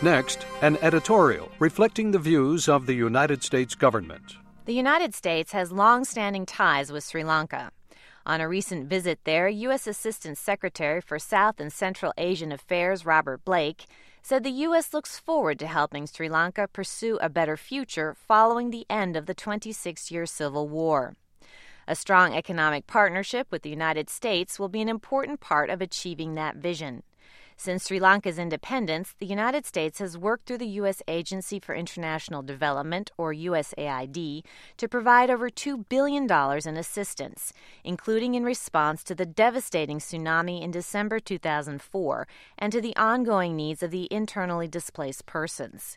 Next, an editorial reflecting the views of the United States government. The United States has long-standing ties with Sri Lanka. On a recent visit there, U.S. Assistant Secretary for South and Central Asian Affairs Robert Blake said the U.S. looks forward to helping Sri Lanka pursue a better future following the end of the 26-year civil war. A strong economic partnership with the United States will be an important part of achieving that vision. Since Sri Lanka's independence, the United States has worked through the U.S. Agency for International Development, or USAID, to provide over $2 billion in assistance, including in response to the devastating tsunami in December 2004 and to the ongoing needs of the internally displaced persons.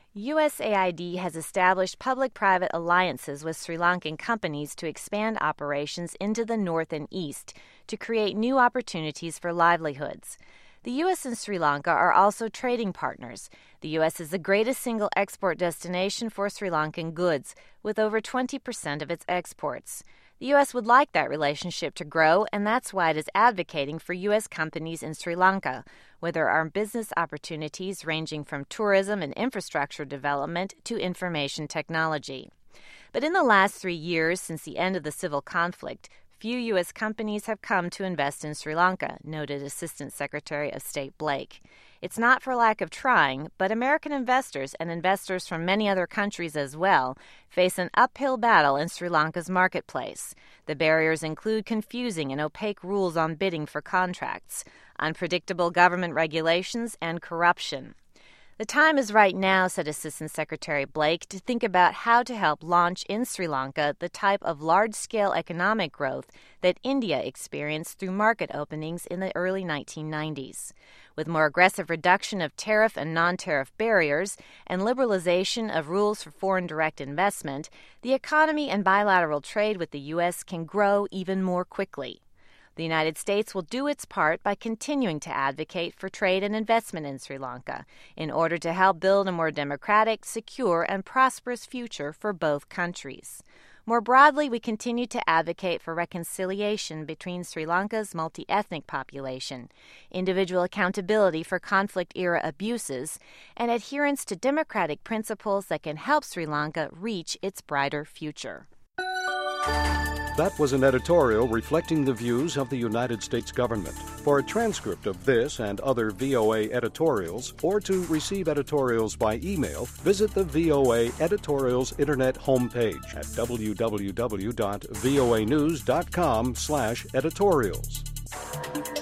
USAID has established public-private alliances with Sri Lankan companies to expand operations into the north and east to create new opportunities for livelihoods. The U.S. and Sri Lanka are also trading partners. The U.S. is the greatest single export destination for Sri Lankan goods, with over 20% of its exports. The U.S. would like that relationship to grow, and that's why it is advocating for U.S. companies in Sri Lanka, where there are business opportunities ranging from tourism and infrastructure development to information technology. But in the last 3 years since the end of the civil conflict, few U.S. companies have come to invest in Sri Lanka, noted Assistant Secretary of State Blake. It's not for lack of trying, but American investors and investors from many other countries as well face an uphill battle in Sri Lanka's marketplace. The barriers include confusing and opaque rules on bidding for contracts, unpredictable government regulations, and corruption. The time is right now, said Assistant Secretary Blake, to think about how to help launch in Sri Lanka the type of large-scale economic growth that India experienced through market openings in the early 1990s. With more aggressive reduction of tariff and non-tariff barriers and liberalization of rules for foreign direct investment, the economy and bilateral trade with the U.S. can grow even more quickly. The United States will do its part by continuing to advocate for trade and investment in Sri Lanka in order to help build a more democratic, secure, and prosperous future for both countries. More broadly, we continue to advocate for reconciliation between Sri Lanka's multi-ethnic population, individual accountability for conflict-era abuses, and adherence to democratic principles that can help Sri Lanka reach its brighter future. That was an editorial reflecting the views of the United States government. For a transcript of this and other VOA editorials, or to receive editorials by email, visit the VOA Editorials Internet homepage at www.voanews.com/editorials.